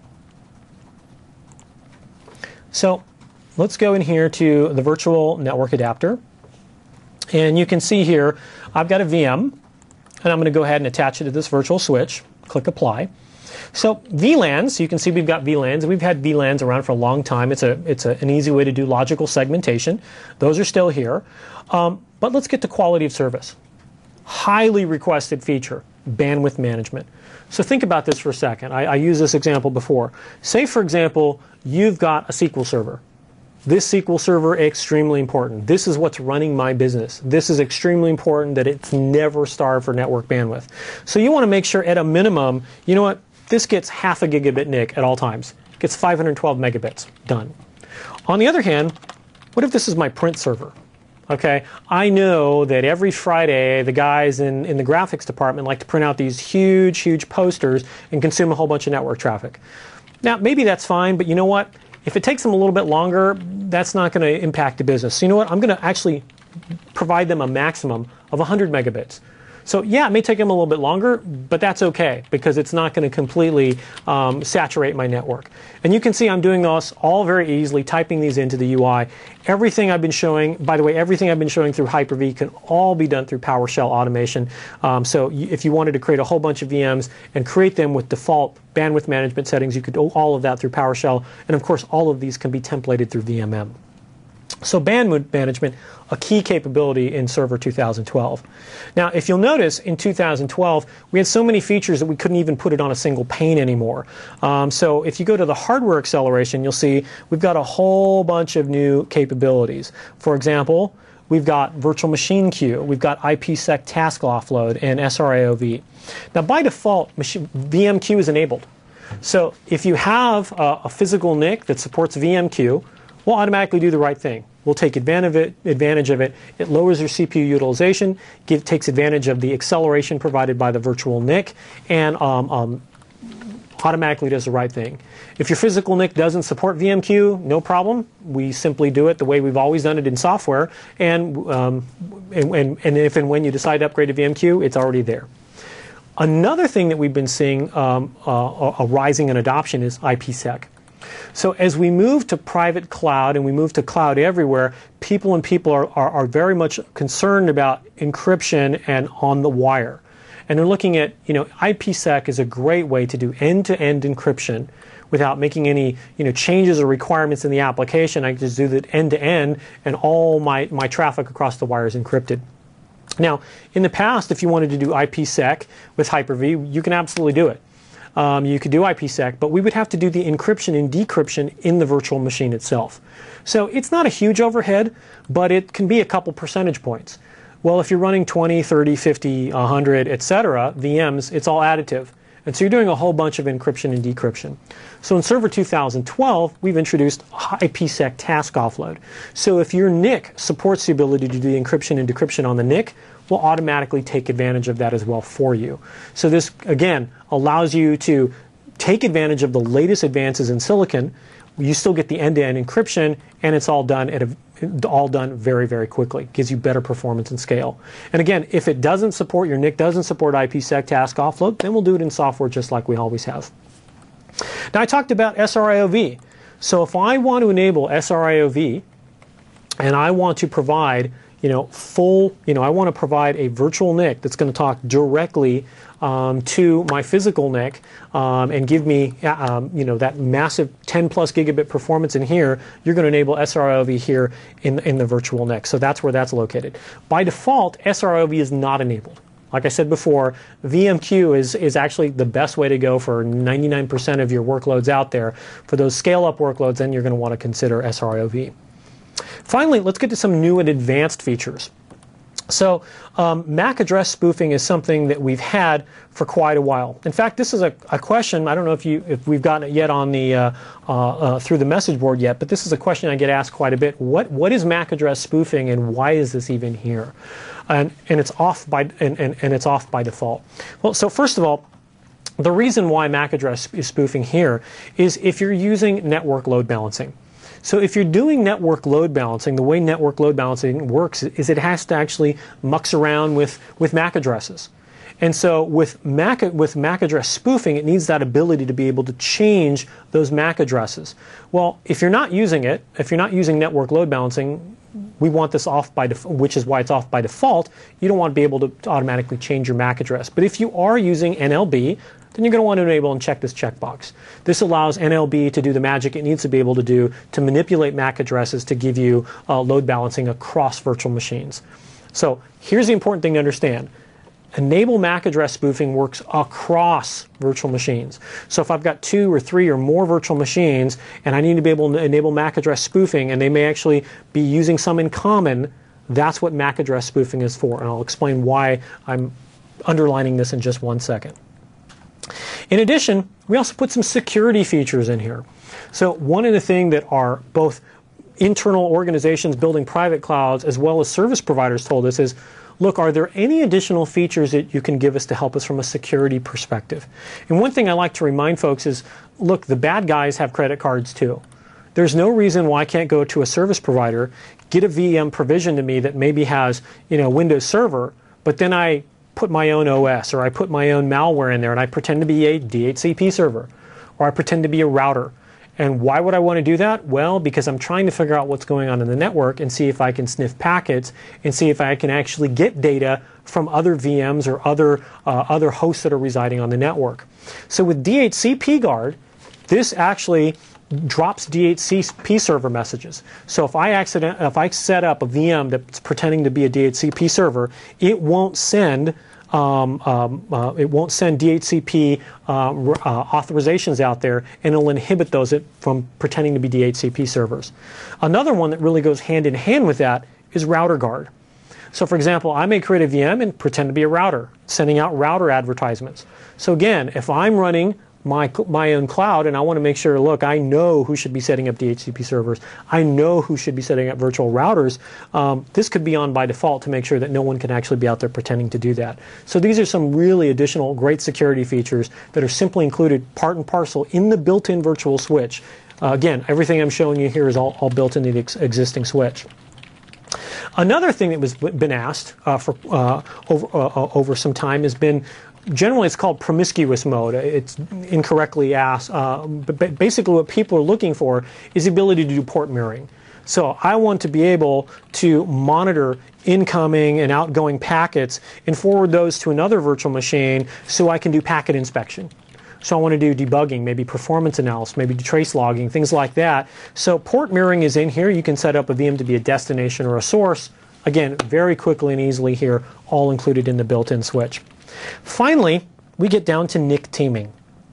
So let's go in here to the virtual network adapter. And you can see here, I've got a V M, and I'm going to go ahead and attach it to this virtual switch. Click Apply. So V LANs, you can see we've got V LANs, and we've had V LANs around for a long time. It's, a, it's a, an easy way to do logical segmentation. Those are still here. Um, but let's get to quality of service. Highly requested feature. bandwidth management. So think about this for a second. I, I used this example before. Say, for example, you've got a S Q L server. This S Q L server, extremely important. This is what's running my business. This is extremely important that it's never starved for network bandwidth. So you want to make sure at a minimum, you know what, this gets half a gigabit N I C at all times. It gets five hundred twelve megabits. Done. On the other hand, what if this is my print server? Okay, I know that every Friday the guys in, in the graphics department like to print out these huge, huge posters and consume a whole bunch of network traffic. Now, maybe that's fine, but you know what? If it takes them a little bit longer, that's not going to impact the business. So you know what? I'm going to actually provide them a maximum of one hundred megabits. So yeah, it may take them a little bit longer, but that's okay because it's not going to completely um, saturate my network. And you can see I'm doing this all very easily, typing these into the U I. Everything I've been showing, by the way, everything I've been showing through Hyper-V can all be done through PowerShell automation. Um, so if you wanted to create a whole bunch of V Ms and create them with default bandwidth management settings, you could do all of that through PowerShell. And of course, all of these can be templated through V M M. So bandwidth management, a key capability in Server two thousand twelve. Now, if you'll notice, in two thousand twelve, we had so many features that we couldn't even put it on a single pane anymore. Um, so if you go to the hardware acceleration, you'll see we've got a whole bunch of new capabilities. For example, we've got virtual machine queue, we've got I P sec task offload, and S R A O V. Now, by default, machine, V M Q is enabled. So if you have a, a physical N I C that supports V M Q, we'll automatically do the right thing. We'll take advantage of it. Advantage of it. It lowers your C P U utilization, give, takes advantage of the acceleration provided by the virtual N I C, and um, um, automatically does the right thing. If your physical N I C doesn't support V M Q, no problem. We simply do it the way we've always done it in software, and, um, and, and, and if and when you decide to upgrade to V M Q, it's already there. Another thing that we've been seeing um, uh, a rising in adoption is I P sec. So as we move to private cloud and we move to cloud everywhere, people and people are, are, are very much concerned about encryption and on the wire. And they're looking at, you know, I P sec is a great way to do end-to-end encryption without making any, you know, changes or requirements in the application. I can just do that end-to-end and all my, my traffic across the wire is encrypted. Now, in the past, if you wanted to do I P sec with Hyper-V, you can absolutely do it. Um, you could do I P sec, but we would have to do the encryption and decryption in the virtual machine itself. So it's not a huge overhead, but it can be a couple percentage points. Well, if you're running twenty, thirty, fifty, one hundred, et cetera, V Ms, it's all additive. And so you're doing a whole bunch of encryption and decryption. So in Server two thousand twelve, we've introduced I P sec task offload. So if your N I C supports the ability to do the encryption and decryption on the N I C, we'll automatically take advantage of that as well for you. So this, again, allows you to take advantage of the latest advances in silicon. You still get the end-to-end encryption, and it's all done at a, all done very, very quickly. Gives you better performance and scale. And again, if it doesn't support, your N I C doesn't support I P sec task offload, then we'll do it in software just like we always have. Now, I talked about S R A O V. So if I want to enable S R A O V, and I want to provide, you know, full, you know, I want to provide a virtual N I C that's going to talk directly um, to my physical N I C um, and give me, um, you know, that massive ten plus gigabit performance in here. You're going to enable S R A O V here in, in the virtual N I C. So that's where that's located. By default, S R A O V is not enabled. Like I said before, V M Q is, is actually the best way to go for ninety-nine percent of your workloads out there. For those scale-up workloads, then you're going to want to consider S R A O V. Finally, let's get to some new and advanced features. So um, M A C address spoofing is something that we've had for quite a while. In fact, this is a, a question, I don't know if, you, if we've gotten it yet on the, uh, uh, uh, through the message board yet, but this is a question I get asked quite a bit. What, what is M A C address spoofing and why is this even here? And, and, it's off by, and, and, and it's off by default. Well, so first of all, the reason why M A C address is spoofing here is if you're using network load balancing. So if you're doing network load balancing, the way network load balancing works is it has to actually mucks around with, with M A C addresses. And so with M A C, with M A C address spoofing, it needs that ability to be able to change those M A C addresses. Well, if you're not using it, if you're not using network load balancing, we want this off by default, which is why it's off by default. You don't want to be able to automatically change your M A C address. But if you are using N L B, then you're going to want to enable and check this checkbox. This allows N L B to do the magic it needs to be able to do to manipulate M A C addresses to give you uh, load balancing across virtual machines. So here's the important thing to understand. Enable M A C address spoofing works across virtual machines. So if I've got two or three or more virtual machines and I need to be able to enable M A C address spoofing, and they may actually be using some in common, that's what M A C address spoofing is for. And I'll explain why I'm underlining this in just one second. In addition, we also put some security features in here. So one of the things that are both internal organizations building private clouds as well as service providers told us is, look, are there any additional features that you can give us to help us from a security perspective? And one thing I like to remind folks is, look, the bad guys have credit cards too. There's no reason why I can't go to a service provider, get a V M provision to me that maybe has, you know, Windows Server, but then I put my own O S or I put my own malware in there and I pretend to be a D H C P server or I pretend to be a router. And why would I want to do that? Well, because I'm trying to figure out what's going on in the network and see if I can sniff packets and see if I can actually get data from other V Ms or other, uh, other hosts that are residing on the network. So with D H C P Guard, this actually drops D H C P server messages. So if I accident, if I set up a V M that's pretending to be a D H C P server, it won't send Um, um, uh, it won't send D H C P uh, uh, authorizations out there, and it'll inhibit those from pretending to be D H C P servers. Another one that really goes hand in hand with that is Router Guard. So for example, I may create a V M and pretend to be a router, sending out router advertisements. So again, if I'm running my, my own cloud and I want to make sure, look, I know who should be setting up D H C P servers, I know who should be setting up virtual routers, um, this could be on by default to make sure that no one can actually be out there pretending to do that. So these are some really additional great security features that are simply included part and parcel in the built-in virtual switch. Uh, again, everything I'm showing you here is all, all built into the ex existing switch. Another thing that was been asked uh, for uh, over, uh, over some time has been, generally it's called promiscuous mode. It's incorrectly asked, uh, but basically what people are looking for is the ability to do port mirroring. So I want to be able to monitor incoming and outgoing packets and forward those to another virtual machine so I can do packet inspection. So I want to do debugging, maybe performance analysis, maybe trace logging, things like that. So port mirroring is in here. You can set up a V M to be a destination or a source. Again, very quickly and easily here, all included in the built-in switch. Finally, we get down to N I C teaming.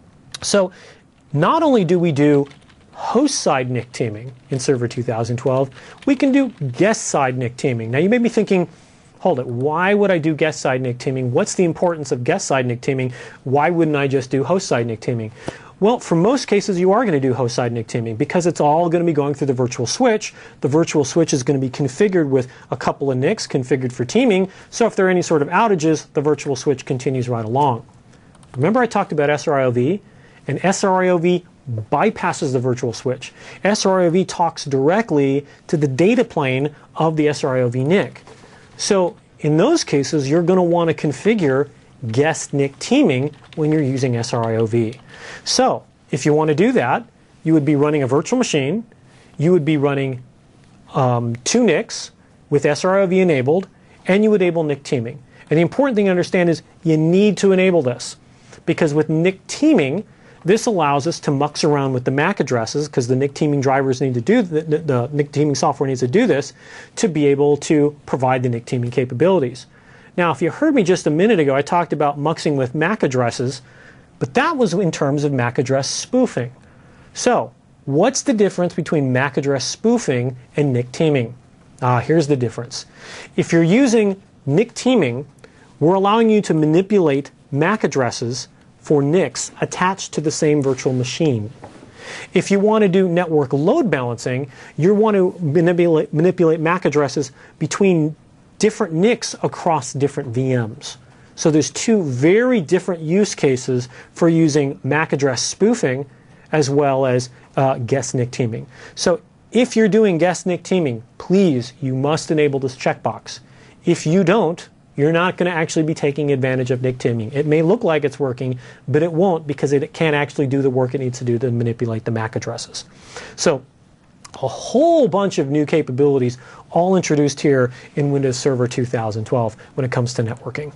So not only do we do host-side N I C teaming in Server two thousand twelve, we can do guest-side N I C teaming. Now you may be thinking, hold it, why would I do guest-side N I C teaming? What's the importance of guest-side N I C teaming? Why wouldn't I just do host-side N I C teaming? Well, for most cases, you are going to do host-side N I C teaming because it's all going to be going through the virtual switch. The virtual switch is going to be configured with a couple of N I Cs configured for teaming. So if there are any sort of outages, the virtual switch continues right along. Remember I talked about S R I O V? And S R I O V bypasses the virtual switch. S R I O V talks directly to the data plane of the S R I O V N I C. So in those cases, you're going to want to configure guest N I C teaming when you're using S R I O V. So if you want to do that, you would be running a virtual machine, you would be running um, two N I Cs with S R I O V enabled, and you would enable N I C teaming. And the important thing to understand is you need to enable this, because with N I C teaming, this allows us to mux around with the M A C addresses, because the N I C teaming drivers need to do, the, the, the N I C teaming software needs to do this, to be able to provide the N I C teaming capabilities. Now, if you heard me just a minute ago, I talked about muxing with M A C addresses, but that was in terms of M A C address spoofing. So, what's the difference between M A C address spoofing and N I C teaming? Ah, here's the difference. If you're using N I C teaming, we're allowing you to manipulate M A C addresses for N I Cs attached to the same virtual machine. If you want to do network load balancing, you want to manipulate, manipulate M A C addresses between different N I Cs across different V Ms. So there's two very different use cases for using M A C address spoofing as well as uh, guest N I C teaming. So if you're doing guest N I C teaming, please, you must enable this checkbox. If you don't, you're not going to actually be taking advantage of N I C teaming. It may look like it's working, but it won't, because it can't actually do the work it needs to do to manipulate the M A C addresses. So a whole bunch of new capabilities all introduced here in Windows Server two thousand twelve when it comes to networking.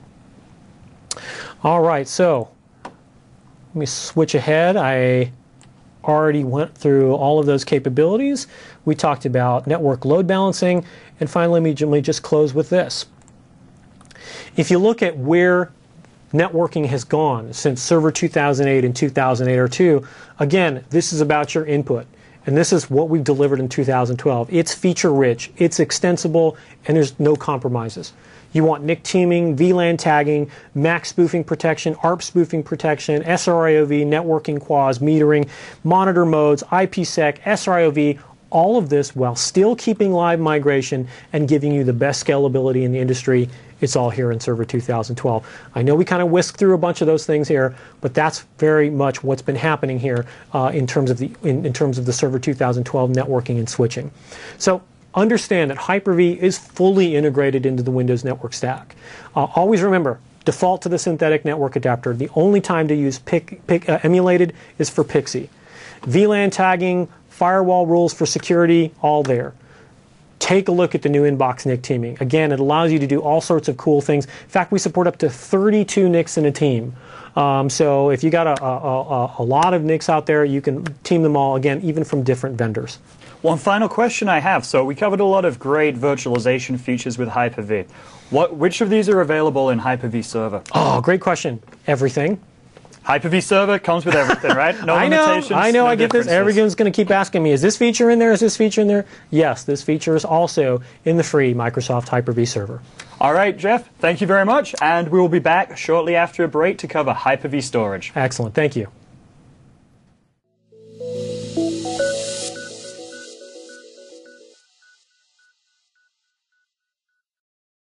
All right, so let me switch ahead. I already went through all of those capabilities. We talked about network load balancing, and finally let me just close with this. If you look at where networking has gone since Server two thousand eight and two thousand eight R two, again, this is about your input. And this is what we've delivered in two thousand twelve. It's feature rich, it's extensible, and there's no compromises. You want N I C teaming, V LAN tagging, M A C spoofing protection, A R P spoofing protection, S R I O V, networking quas, metering, monitor modes, I P sec, S R I O V, all of this while still keeping live migration and giving you the best scalability in the industry. It's all here in Server two thousand twelve. I know we kind of whisked through a bunch of those things here, but that's very much what's been happening here uh, in terms of the in, in terms of the Server two thousand twelve networking and switching. So understand that Hyper-V is fully integrated into the Windows network stack. Uh, always remember, default to the synthetic network adapter. The only time to use pic, pic, uh, emulated is for Pixie. V LAN tagging, firewall rules for security, all there. Take a look at the new Inbox N I C teaming. Again, it allows you to do all sorts of cool things. In fact, we support up to thirty-two N I Cs in a team. Um, so if you got a, a, a, a lot of N I Cs out there, you can team them all, again, even from different vendors. One final question I have. So we covered a lot of great virtualization features with Hyper-V. What, which of these are available in Hyper-V Server? Oh, great question. Everything. Hyper-V Server comes with everything, right? No I know, limitations. I know, no I get this. Everyone's going to keep asking me, is this feature in there? Is this feature in there? Yes, this feature is also in the free Microsoft Hyper-V Server. All right, Jeff, thank you very much, and we will be back shortly after a break to cover Hyper-V storage. Excellent, thank you.